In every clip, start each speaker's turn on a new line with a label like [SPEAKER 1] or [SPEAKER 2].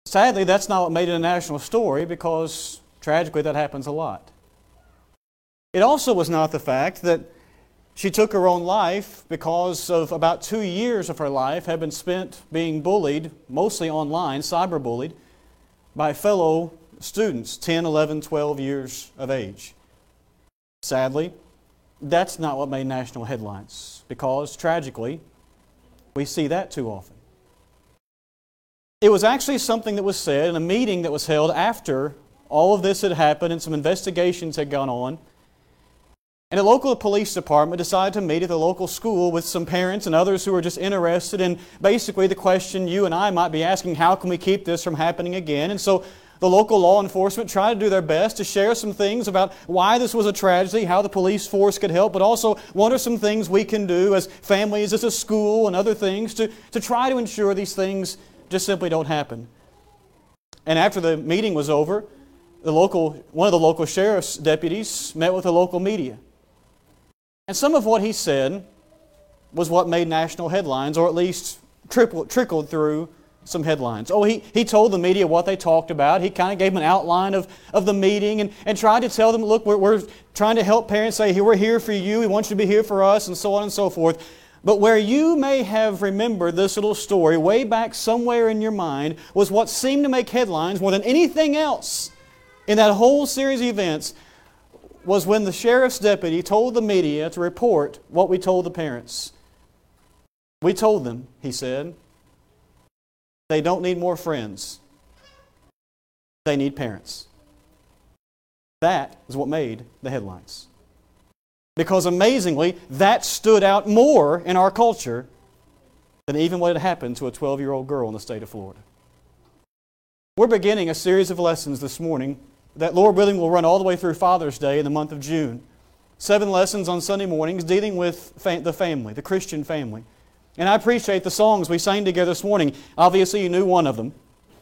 [SPEAKER 1] Sadly, that's not what made it a national story, because tragically that happens a lot. It also was not the fact that she took her own life because of about 2 years of her life had been spent being bullied, mostly online, cyberbullied, by fellow students, 10, 11, 12 years of age. Sadly, that's not what made national headlines, because tragically, we see that too often. It was actually something that was said in a meeting that was held after all of this had happened and some investigations had gone on. And a local police department decided to meet at the local school with some parents and others who were just interested in basically the question you and I might be asking: how can we keep this from happening again? And so the local law enforcement tried to do their best to share some things about why this was a tragedy, how the police force could help, but also what are some things we can do as families, as a school, and other things to try to ensure these things just simply don't happen. And after the meeting was over, one of the local sheriff's deputies met with the local media. And some of what he said was what made national headlines, or at least trickled through some headlines. He told the media what they talked about. He kind of gave them an outline of the meeting and tried to tell them, look, we're trying to help parents say, we're here for you, we want you to be here for us, and so on and so forth. But where you may have remembered this little story way back somewhere in your mind was what seemed to make headlines more than anything else in that whole series of events was when the sheriff's deputy told the media to report what we told the parents. We told them, he said, they don't need more friends. They need parents. That is what made the headlines. Because amazingly, that stood out more in our culture than even what had happened to a 12-year-old girl in the state of Florida. We're beginning a series of lessons this morning that, Lord willing, will run all the way through Father's Day in the month of June. 7 lessons on Sunday mornings dealing with the family, the Christian family. And I appreciate the songs we sang together this morning. Obviously, you knew one of them.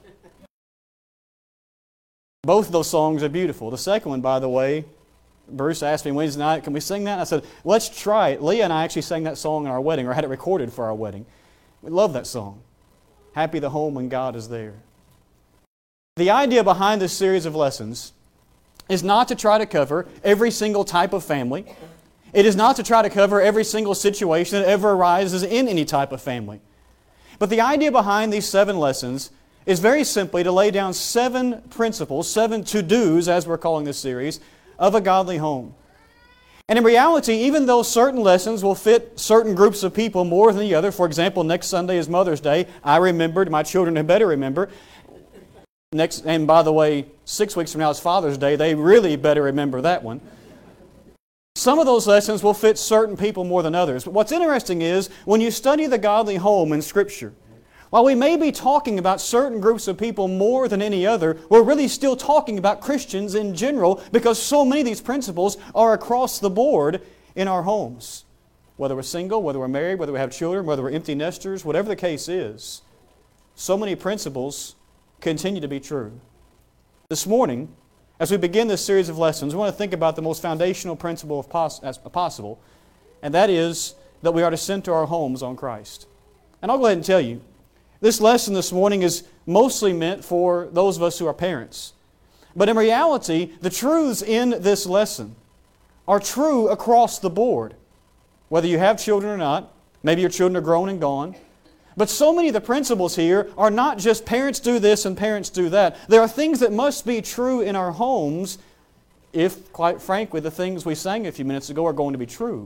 [SPEAKER 1] Both of those songs are beautiful. The second one, by the way, Bruce asked me Wednesday night, can we sing that? I said, let's try it. Leah and I actually sang that song in our wedding, or had it recorded for our wedding. We love that song. Happy the home when God is there. The idea behind this series of lessons is not to try to cover every single type of family. It is not to try to cover every single situation that ever arises in any type of family. But the idea behind these 7 lessons is very simply to lay down 7 principles, 7 to-dos, as we're calling this series, of a godly home. And in reality, even though certain lessons will fit certain groups of people more than the other, for example, next Sunday is Mother's Day, I remembered, my children had better remember. And by the way, 6 weeks from now is Father's Day, they really better remember that one. Some of those lessons will fit certain people more than others. But what's interesting is, when you study the godly home in Scripture, while we may be talking about certain groups of people more than any other, we're really still talking about Christians in general, because so many of these principles are across the board in our homes. Whether we're single, whether we're married, whether we have children, whether we're empty nesters, whatever the case is, so many principles continue to be true. This morning, as we begin this series of lessons, we want to think about the most foundational principle as possible, and that is that we are to center our homes on Christ. And I'll go ahead and tell you, this lesson this morning is mostly meant for those of us who are parents. But in reality, the truths in this lesson are true across the board. Whether you have children or not, maybe your children are grown and gone. But so many of the principles here are not just parents do this and parents do that. There are things that must be true in our homes if, quite frankly, the things we sang a few minutes ago are going to be true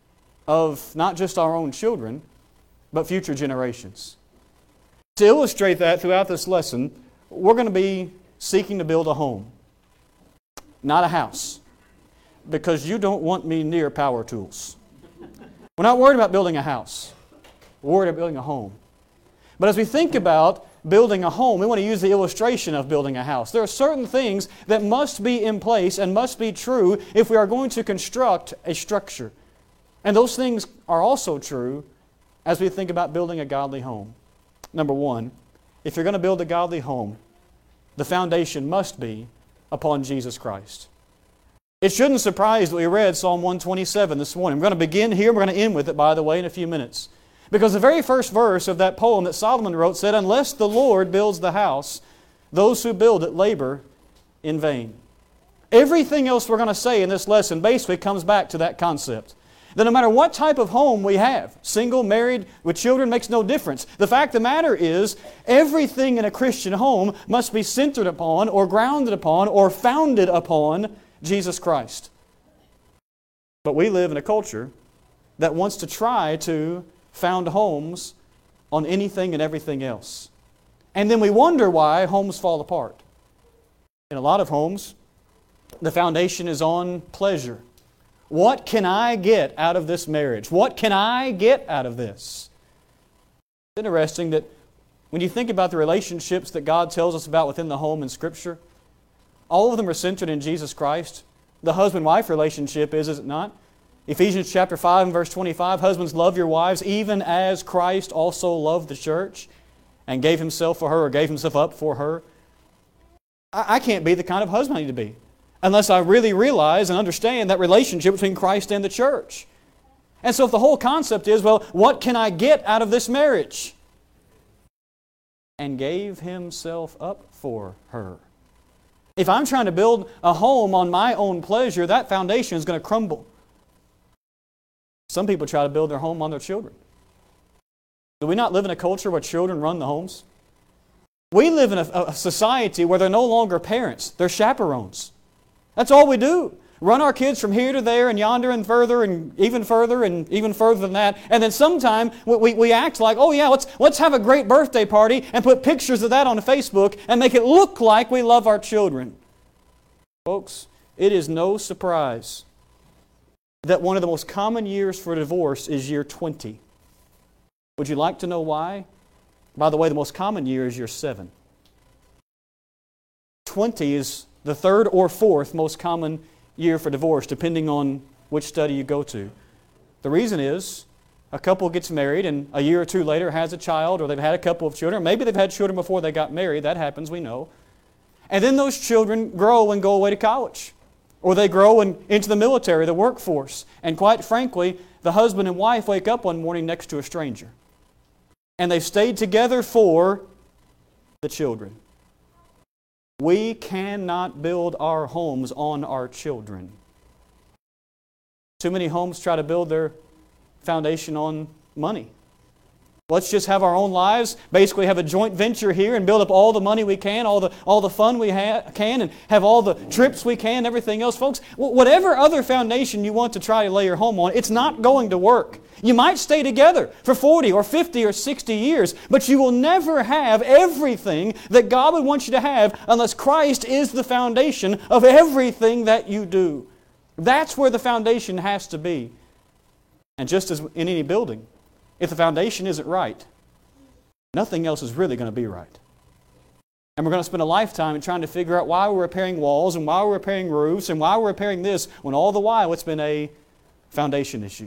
[SPEAKER 1] of not just our own children, but future generations. To illustrate that throughout this lesson, we're going to be seeking to build a home, not a house, because you don't want me near power tools. We're not worried about building a house. We're worried about building a home. But as we think about building a home, we want to use the illustration of building a house. There are certain things that must be in place and must be true if we are going to construct a structure. And those things are also true as we think about building a godly home. Number one, if you're going to build a godly home, the foundation must be upon Jesus Christ. It shouldn't surprise that we read Psalm 127 this morning. We're going to begin here. We're going to end with it, by the way, in a few minutes. Because the very first verse of that poem that Solomon wrote said, "Unless the Lord builds the house, those who build it labor in vain. Everything else we're going to say in this lesson basically comes back to that concept. That no matter what type of home we have, single, married, with children, makes no difference. The fact of the matter is, everything in a Christian home must be centered upon, or grounded upon, or founded upon Jesus Christ. But we live in a culture that wants to try to found homes on anything and everything else. And then we wonder why homes fall apart. In a lot of homes, the foundation is on pleasure. What can I get out of this marriage? What can I get out of this? It's interesting that when you think about the relationships that God tells us about within the home in Scripture, all of them are centered in Jesus Christ. The husband-wife relationship is it not? Ephesians chapter 5 and verse 25, husbands, love your wives even as Christ also loved the church and gave Himself for her, or gave Himself up for her. I can't be the kind of husband I need to be unless I really realize and understand that relationship between Christ and the church. And so if the whole concept is, well, what can I get out of this marriage? And gave Himself up for her. If I'm trying to build a home on my own pleasure, that foundation is going to crumble. Some people try to build their home on their children. Do we not live in a culture where children run the homes? We live in a society where they're no longer parents, they're chaperones. That's all we do. Run our kids from here to there and yonder and even further than that. And then sometime we act like, oh yeah, let's have a great birthday party and put pictures of that on Facebook and make it look like we love our children. Folks, it is no surprise that one of the most common years for divorce is year 20. Would you like to know why? By the way, the most common year is year 7. 20 is the third or fourth most common year for divorce, depending on which study you go to. The reason is, a couple gets married and a year or two later has a child, or they've had a couple of children. Maybe they've had children before they got married. That happens, we know. And then those children grow and go away to college. Or they grow into the military, the workforce. And quite frankly, the husband and wife wake up one morning next to a stranger. And they've stayed together for the children. We cannot build our homes on our children. Too many homes try to build their foundation on money. Let's just have our own lives, basically have a joint venture here and build up all the money we can, all the fun we can, and have all the trips we can, everything else. Folks, whatever other foundation you want to try to lay your home on, it's not going to work. You might stay together for 40 or 50 or 60 years, but you will never have everything that God would want you to have unless Christ is the foundation of everything that you do. That's where the foundation has to be. And just as in any building, if the foundation isn't right, nothing else is really going to be right. And we're going to spend a lifetime trying to figure out why we're repairing walls and why we're repairing roofs and why we're repairing this, when all the while it's been a foundation issue.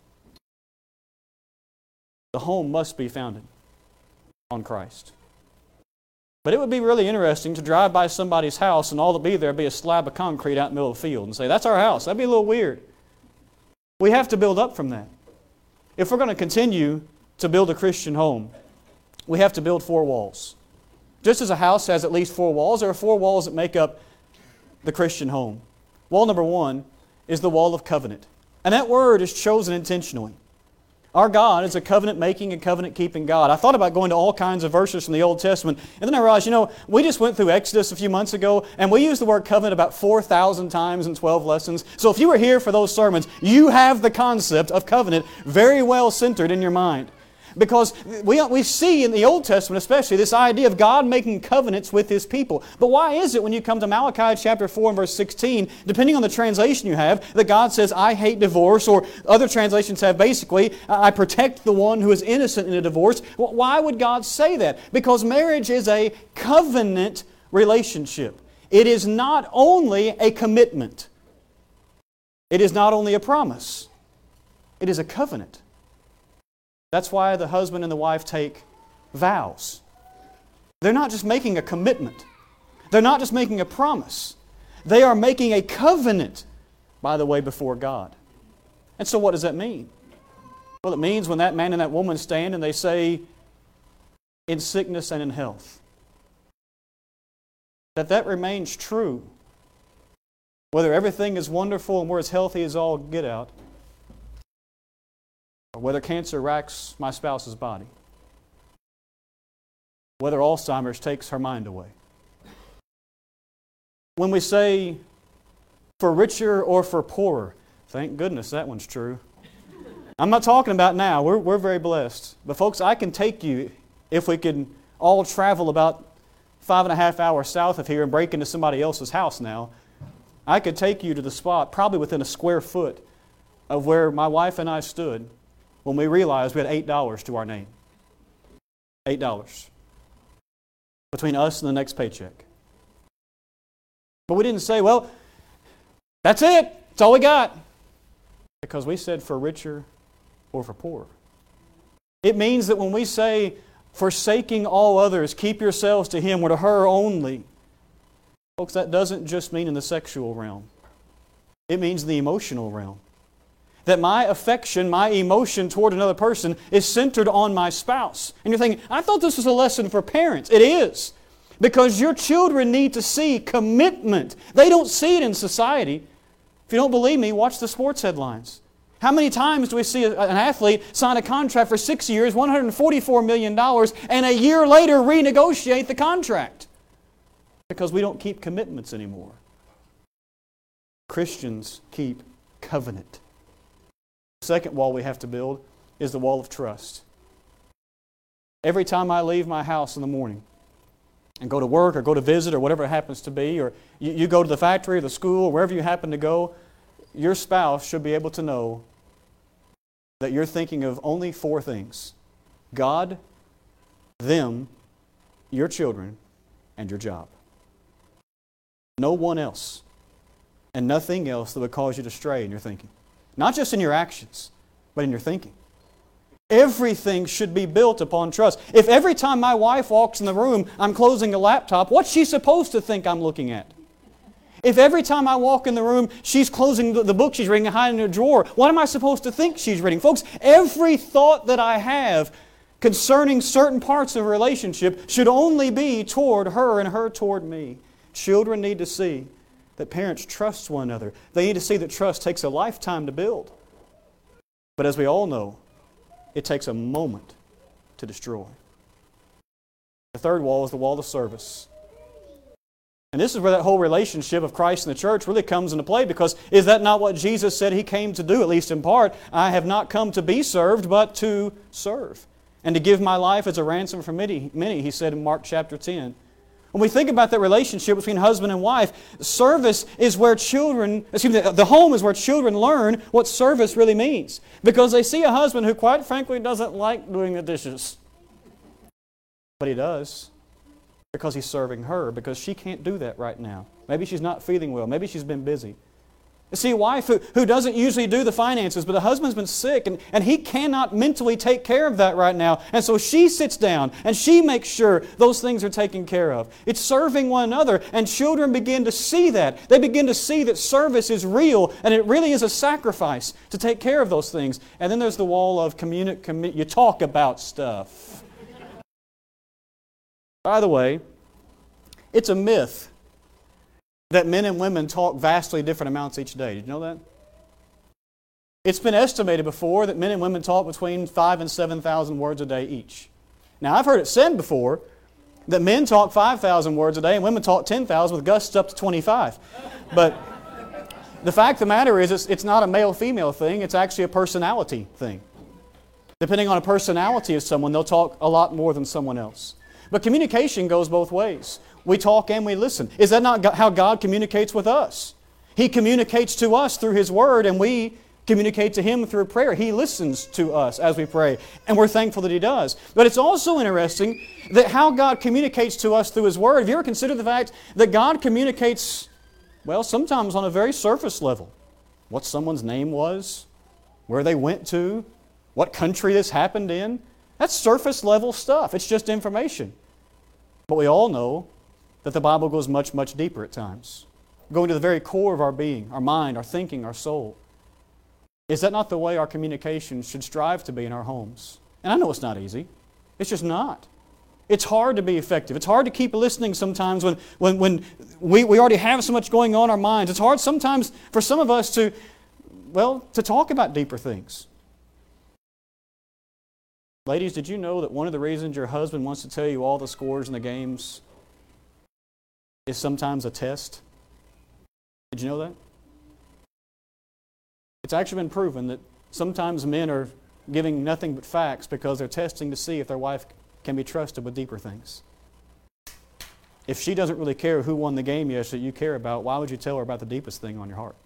[SPEAKER 1] The home must be founded on Christ. But it would be really interesting to drive by somebody's house and all that be there be a slab of concrete out in the middle of the field and say, that's our house. That'd be a little weird. We have to build up from that. If we're going to continue to build a Christian home, we have to build 4 walls. Just as a house has at least 4 walls, there are 4 walls that make up the Christian home. Wall number 1 is the wall of covenant. And that word is chosen intentionally. Our God is a covenant-making and covenant-keeping God. I thought about going to all kinds of verses from the Old Testament, and then I realized, we just went through Exodus a few months ago, and we used the word covenant about 4,000 times in 12 lessons. So if you were here for those sermons, you have the concept of covenant very well centered in your mind. Because we see in the Old Testament especially this idea of God making covenants with His people. But why is it when you come to Malachi chapter 4 and verse 16, depending on the translation you have, that God says, I hate divorce, or other translations have basically, I protect the one who is innocent in a divorce. Well, why would God say that? Because marriage is a covenant relationship. It is not only a commitment. It is not only a promise. It is a covenant. That's why the husband and the wife take vows. They're not just making a commitment. They're not just making a promise. They are making a covenant, by the way, before God. And so what does that mean? Well, it means when that man and that woman stand and they say, in sickness and in health, that remains true. Whether everything is wonderful and we're as healthy as all get out, or whether cancer racks my spouse's body, whether Alzheimer's takes her mind away. When we say, for richer or for poorer, thank goodness that one's true. I'm not talking about now. We're very blessed. But folks, I can take you, if we could all travel about 5.5 hours south of here and break into somebody else's house now, I could take you to the spot, probably within a square foot, of where my wife and I stood when we realized we had $8 to our name. $8. Between us and the next paycheck. But we didn't say, well, that's it. That's all we got. Because we said for richer or for poorer. It means that when we say, forsaking all others, keep yourselves to Him or to her only, folks, that doesn't just mean in the sexual realm. It means the emotional realm. That my affection, my emotion toward another person is centered on my spouse. And you're thinking, I thought this was a lesson for parents. It is. Because your children need to see commitment. They don't see it in society. If you don't believe me, watch the sports headlines. How many times do we see an athlete sign a contract for 6 years, $144 million, and a year later renegotiate the contract? Because we don't keep commitments anymore. Christians keep covenant. The second wall we have to build is the wall of trust. Every time I leave my house in the morning and go to work or go to visit or whatever it happens to be, or you go to the factory or the school or wherever you happen to go, your spouse should be able to know that you're thinking of only 4 things: God, them, your children, and your job. No one else. And nothing else that would cause you to stray in your thinking. Not just in your actions, but in your thinking. Everything should be built upon trust. If every time my wife walks in the room, I'm closing a laptop, what's she supposed to think I'm looking at? If every time I walk in the room, she's closing the book she's reading and hiding in a drawer, what am I supposed to think she's reading? Folks, every thought that I have concerning certain parts of a relationship should only be toward her and her toward me. Children need to see that parents trust one another. They need to see that trust takes a lifetime to build. But as we all know, it takes a moment to destroy. The third wall is the wall of service. And this is where that whole relationship of Christ and the church really comes into play, because is that not what Jesus said He came to do, at least in part? I have not come to be served, but to serve. And to give my life as a ransom for many, He said in Mark chapter 10. When we think about that relationship between husband and wife, service is where the home is where children learn what service really means. Because they see a husband who, quite frankly, doesn't like doing the dishes. But he does. Because he's serving her, because she can't do that right now. Maybe she's not feeling well. Maybe she's been busy. You see, a wife who doesn't usually do the finances, but the husband's been sick and he cannot mentally take care of that right now. And so she sits down and she makes sure those things are taken care of. It's serving one another, and children begin to see that. They begin to see that service is real and it really is a sacrifice to take care of those things. And then there's the wall of you talk about stuff. By the way, it's a myth that men and women talk vastly different amounts each day. Did you know that? It's been estimated before that men and women talk between 5,000 and 7,000 words a day each. Now, I've heard it said before that men talk 5,000 words a day and women talk 10,000 with gusts up to 25. But the fact of the matter is it's not a male-female thing. It's actually a personality thing. Depending on a personality of someone, they'll talk a lot more than someone else. But communication goes both ways. We talk and we listen. Is that not how God communicates with us? He communicates to us through His Word, and we communicate to Him through prayer. He listens to us as we pray, and we're thankful that He does. But it's also interesting that how God communicates to us through His Word. Have you ever considered the fact that God communicates, well, sometimes on a very surface level? What someone's name was, where they went to, what country this happened in. That's surface level stuff. It's just information. But we all know that the Bible goes much, much deeper at times. Going to the very core of our being, our mind, our thinking, our soul. Is that not the way our communication should strive to be in our homes? And I know it's not easy. It's just not. It's hard to be effective. It's hard to keep listening sometimes when we already have so much going on in our minds. It's hard sometimes for some of us to talk about deeper things. Ladies, did you know that one of the reasons your husband wants to tell you all the scores in the games is sometimes a test? Did you know that? It's actually been proven that sometimes men are giving nothing but facts because they're testing to see if their wife can be trusted with deeper things. If she doesn't really care who won the game yesterday that you care about, why would you tell her about the deepest thing on your heart?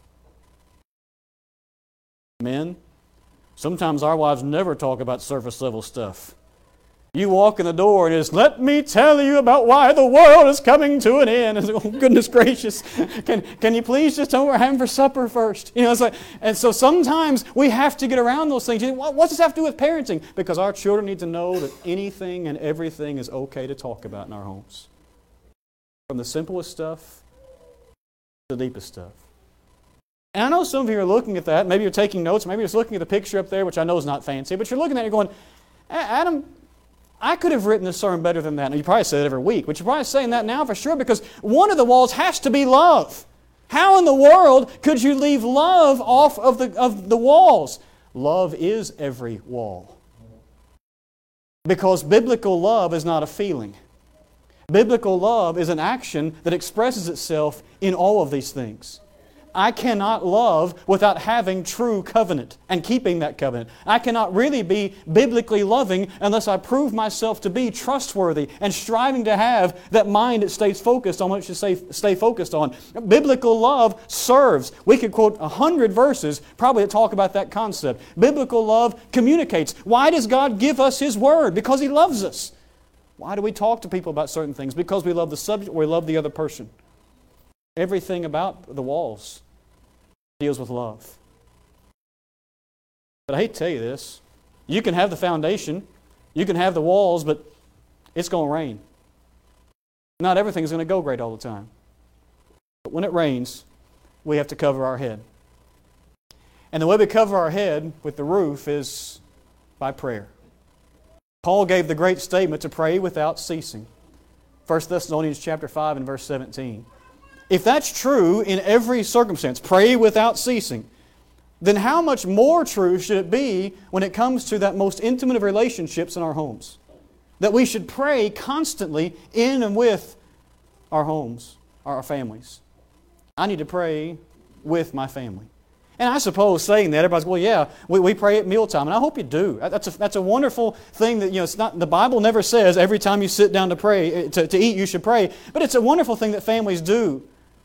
[SPEAKER 1] Men, sometimes our wives never talk about surface level stuff. You walk in the door and it's, let me tell you about why the world is coming to an end. And, oh, goodness gracious, can you please just tell me what we're having for supper first? You know, it's like, and so sometimes we have to get around those things. What does this have to do with parenting? Because our children need to know that anything and everything is okay to talk about in our homes. From the simplest stuff to the deepest stuff. And I know some of you are looking at that. Maybe you're taking notes. Maybe you're just looking at the picture up there, which I know is not fancy. But you're looking at it and going, Adam, I could have written this sermon better than that. And you probably say it every week, but you're probably saying that now for sure because one of the walls has to be love. How in the world could you leave love off of the walls? Love is every wall. Because biblical love is not a feeling. Biblical love is an action that expresses itself in all of these things. I cannot love without having true covenant and keeping that covenant. I cannot really be biblically loving unless I prove myself to be trustworthy and striving to have that mind that stays focused on what it should stay focused on. Biblical love serves. We could quote 100 verses probably that talk about that concept. Biblical love communicates. Why does God give us His Word? Because He loves us. Why do we talk to people about certain things? Because we love the subject or we love the other person. Everything about the walls deals with love. But I hate to tell you this. You can have the foundation, you can have the walls, but it's going to rain. Not everything's going to go great all the time. But when it rains, we have to cover our head. And the way we cover our head with the roof is by prayer. Paul gave the great statement to pray without ceasing. 1 Thessalonians chapter 5 and verse 17. If that's true in every circumstance, pray without ceasing, then how much more true should it be when it comes to that most intimate of relationships in our homes? That we should pray constantly in and with our homes, our families. I need to pray with my family. And I suppose saying that, everybody's, well, yeah, we pray at mealtime, and I hope you do. That's a wonderful thing that, it's not, the Bible never says every time you sit down to pray, to eat, you should pray. But it's a wonderful thing that families do.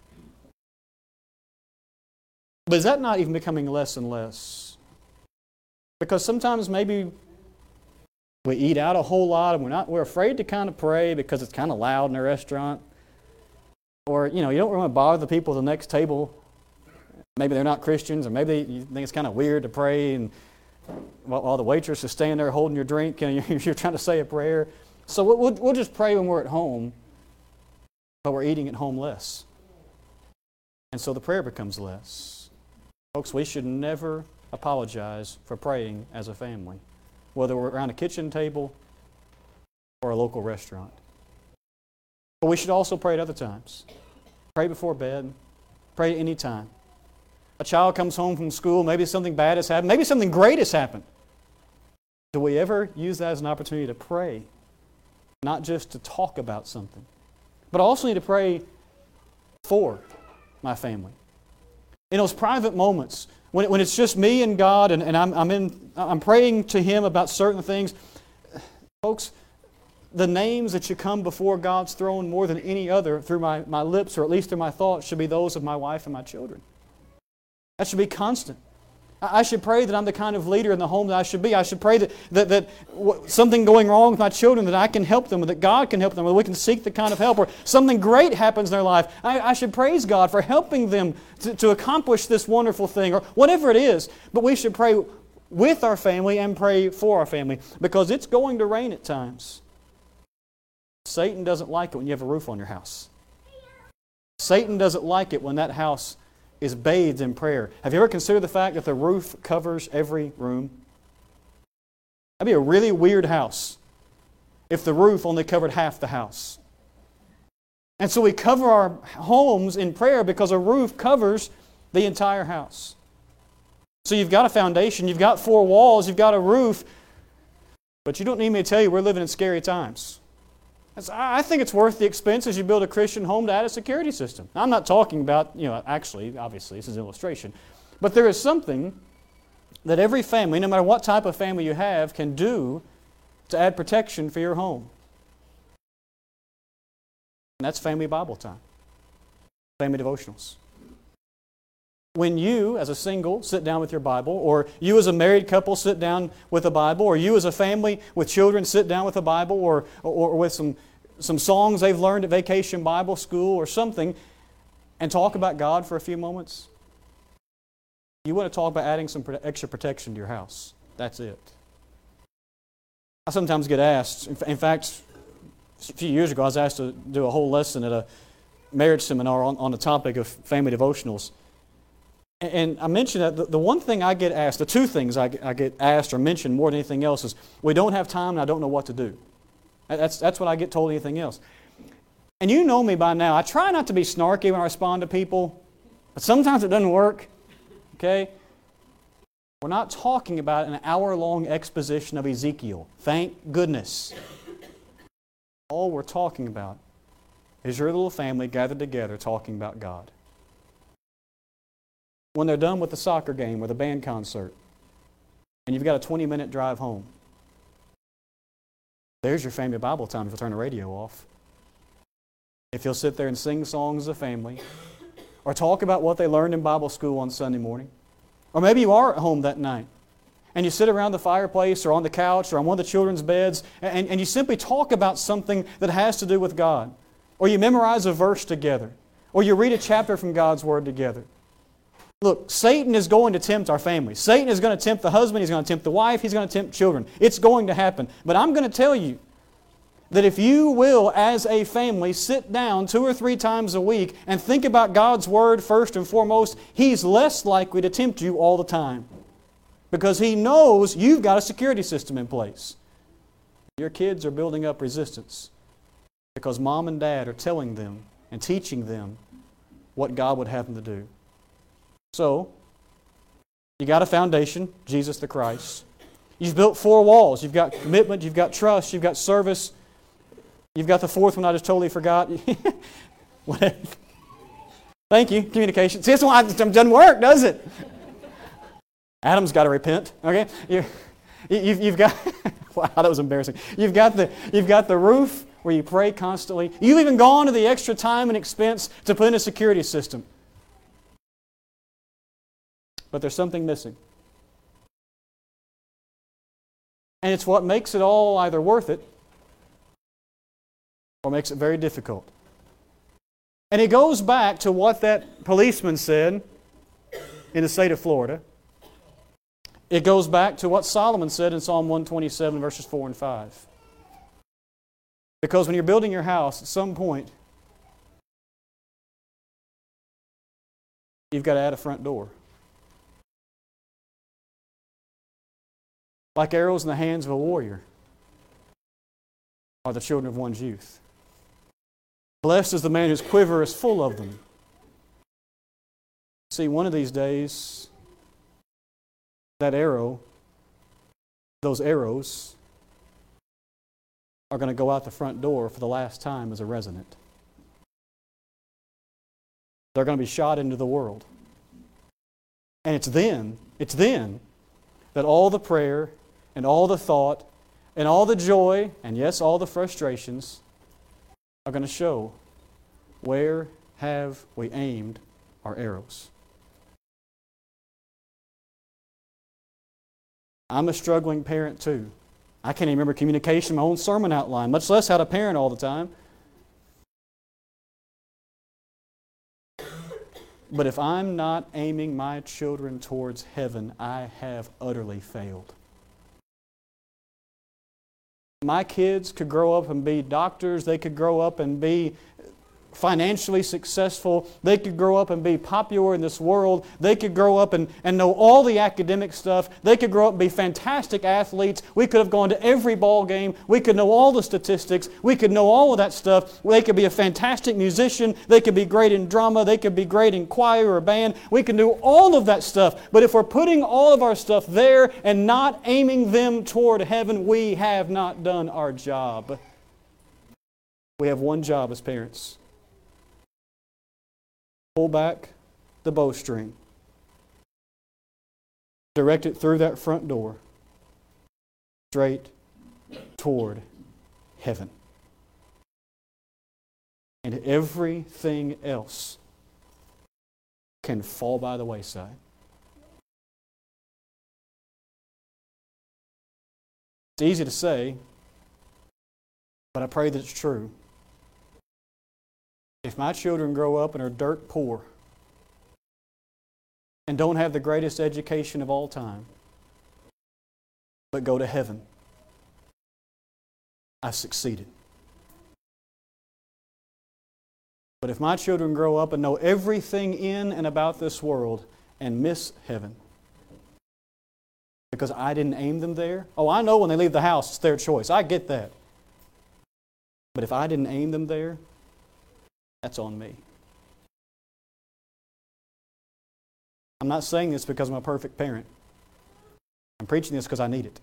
[SPEAKER 1] But is that not even becoming less and less? Because sometimes maybe we eat out a whole lot and we're afraid to kind of pray because it's kind of loud in a restaurant. Or, you don't want to bother the people at the next table. Maybe they're not Christians, or maybe you think it's kind of weird to pray and while the waitress is standing there holding your drink and you're trying to say a prayer. So we'll just pray when we're at home, but we're eating at home less. And so the prayer becomes less. Folks, we should never apologize for praying as a family, whether we're around a kitchen table or a local restaurant. But we should also pray at other times. Pray before bed. Pray any time. A child comes home from school, maybe something bad has happened, maybe something great has happened. Do we ever use that as an opportunity to pray? Not just to talk about something, but I also need to pray for my family. In those private moments, when it's just me and God, and I'm praying to Him about certain things, folks, the names that should come before God's throne more than any other through my lips, or at least through my thoughts, should be those of my wife and my children. That should be constant. I should pray that I'm the kind of leader in the home that I should be. I should pray that something going wrong with my children, that I can help them, that God can help them, that we can seek the kind of help, or something great happens in their life. I should praise God for helping them to accomplish this wonderful thing, or whatever it is. But we should pray with our family and pray for our family, because it's going to rain at times. Satan doesn't like it when you have a roof on your house. Satan doesn't like it when that house is bathed in prayer. Have you ever considered the fact that the roof covers every room? That'd be a really weird house if the roof only covered half the house. And so we cover our homes in prayer because a roof covers the entire house. So you've got a foundation, you've got 4 walls, you've got a roof, but you don't need me to tell you we're living in scary times. I think it's worth the expense as you build a Christian home to add a security system. Now, I'm not talking about, actually, obviously, this is an illustration, but there is something that every family, no matter what type of family you have, can do to add protection for your home. And that's family Bible time, family devotionals. When you, as a single, sit down with your Bible, or you as a married couple sit down with a Bible, or you as a family with children sit down with a Bible, or with some songs they've learned at Vacation Bible School or something, and talk about God for a few moments, you want to talk about adding some extra protection to your house. That's it. I sometimes get asked, in fact, a few years ago I was asked to do a whole lesson at a marriage seminar on the topic of family devotionals. And I mentioned that the one thing I get asked, the 2 things I get asked or mentioned more than anything else is, we don't have time and I don't know what to do. That's what I get told, anything else. And you know me by now. I try not to be snarky when I respond to people, but sometimes it doesn't work. Okay? We're not talking about an hour-long exposition of Ezekiel. Thank goodness. All we're talking about is your little family gathered together talking about God. When they're done with the soccer game or the band concert, and you've got a 20-minute drive home, there's your family Bible time if you'll turn the radio off. If you'll sit there and sing songs as a family, or talk about what they learned in Bible school on Sunday morning. Or maybe you are at home that night, and you sit around the fireplace or on the couch or on one of the children's beds, and you simply talk about something that has to do with God. Or you memorize a verse together. Or you read a chapter from God's Word together. Look, Satan is going to tempt our families. Satan is going to tempt the husband, he's going to tempt the wife, he's going to tempt children. It's going to happen. But I'm going to tell you that if you will, as a family, sit down 2 or 3 times a week and think about God's Word first and foremost, He's less likely to tempt you all the time. Because He knows you've got a security system in place. Your kids are building up resistance because Mom and Dad are telling them and teaching them what God would have them to do. So, you got a foundation, Jesus the Christ. You've built 4 walls. You've got commitment, you've got trust, you've got service. You've got the 4th one I just totally forgot. Thank you, communication. See, this one doesn't work, does it? Adam's got to repent. Okay, you've got. Wow, that was embarrassing. You've got the roof where you pray constantly. You've even gone to the extra time and expense to put in a security system. But there's something missing. And it's what makes it all either worth it or makes it very difficult. And it goes back to what that policeman said in the state of Florida. It goes back to what Solomon said in Psalm 127, verses 4 and 5. Because when you're building your house, at some point, you've got to add a front door. Like arrows in the hands of a warrior are the children of one's youth. Blessed is the man whose quiver is full of them. See, one of these days, that arrow, those arrows, are going to go out the front door for the last time as a resident. They're going to be shot into the world. And it's then that all the prayer and all the thought and all the joy and yes, all the frustrations are going to show where have we aimed our arrows. I'm a struggling parent too. I can't even remember communication, my own sermon outline, much less how to parent all the time. But if I'm not aiming my children towards heaven, I have utterly failed. My kids could grow up and be doctors, they could grow up and be financially successful. They could grow up and be popular in this world. They could grow up and know all the academic stuff. They could grow up and be fantastic athletes. We could have gone to every ball game. We could know all the statistics. We could know all of that stuff. They could be a fantastic musician. They could be great in drama. They could be great in choir or band. We can do all of that stuff. But if we're putting all of our stuff there and not aiming them toward heaven, we have not done our job. We have one job as parents. Pull back the bowstring. Direct it through that front door, straight toward heaven. And everything else can fall by the wayside. It's easy to say, but I pray that it's true. If my children grow up and are dirt poor and don't have the greatest education of all time, but go to heaven, I've succeeded. But if my children grow up and know everything in and about this world and miss heaven because I didn't aim them there, oh, I know when they leave the house it's their choice. I get that. But if I didn't aim them there, that's on me. I'm not saying this because I'm a perfect parent. I'm preaching this because I need it.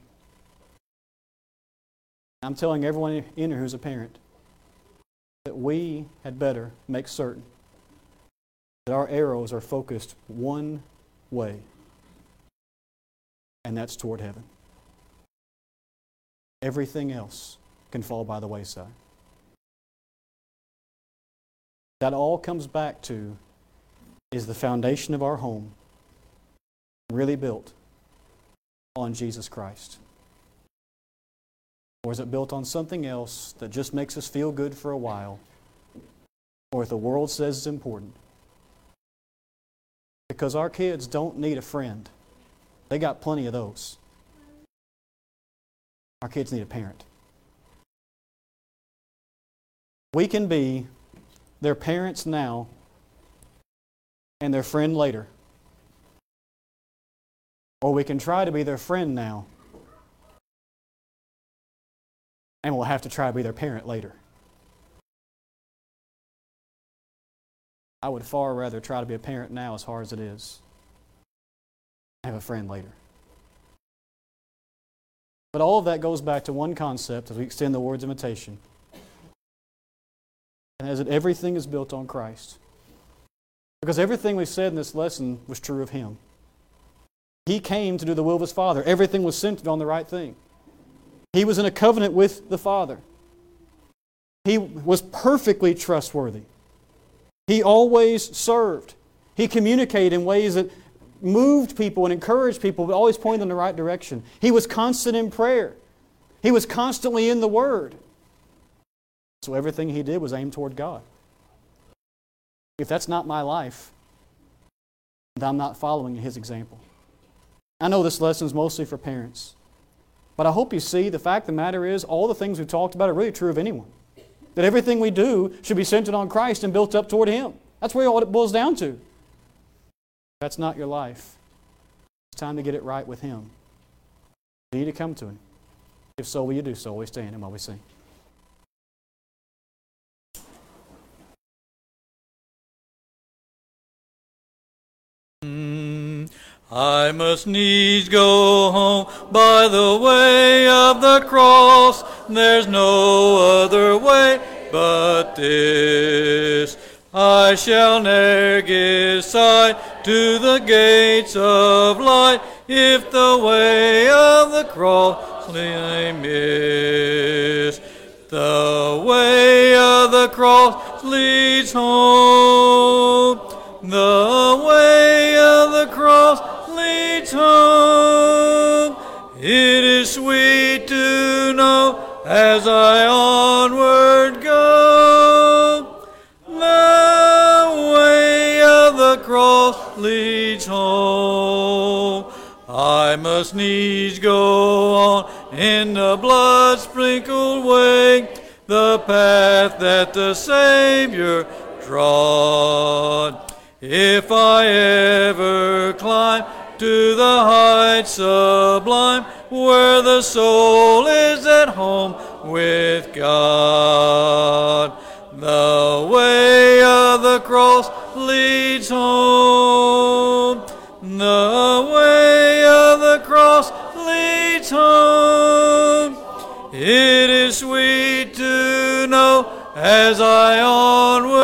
[SPEAKER 1] I'm telling everyone in here who's a parent that we had better make certain that our arrows are focused one way, and that's toward heaven. Everything else can fall by the wayside. That all comes back to, is the foundation of our home really built on Jesus Christ? Or is it built on something else that just makes us feel good for a while? Or if the world says it's important? Because our kids don't need a friend. They got plenty of those. Our kids need a parent. We can be their parents now and their friend later. Or we can try to be their friend now and we'll have to try to be their parent later. I would far rather try to be a parent now as hard as it is and have a friend later. But all of that goes back to one concept as we extend the Lord's invitation. And as that everything is built on Christ. Because everything we said in this lesson was true of Him. He came to do the will of His Father. Everything was centered on the right thing. He was in a covenant with the Father. He was perfectly trustworthy. He always served. He communicated in ways that moved people and encouraged people, but always pointed in the right direction. He was constant in prayer. He was constantly in the Word. So everything He did was aimed toward God. If that's not my life, then I'm not following His example. I know this lesson is mostly for parents. But I hope you see the fact of the matter is all the things we've talked about are really true of anyone. That everything we do should be centered on Christ and built up toward Him. That's where all it boils down to. If that's not your life, it's time to get it right with Him. You need to come to Him. If so, will you do so? We stand and while we sing.
[SPEAKER 2] I must needs go home by the way of the cross. There's no other way but this. I shall ne'er give sight to the gates of light if the way of the cross I miss. The way of the cross leads home. The way of the cross leads home. It is sweet to know as I onward go. The way of the cross leads home. I must needs go on in the blood-sprinkled way. the path that the Savior trod. If I ever climb to the heights sublime, where the soul is at home with God, the way of the cross leads home. The way of the cross leads home. It is sweet to know as I onward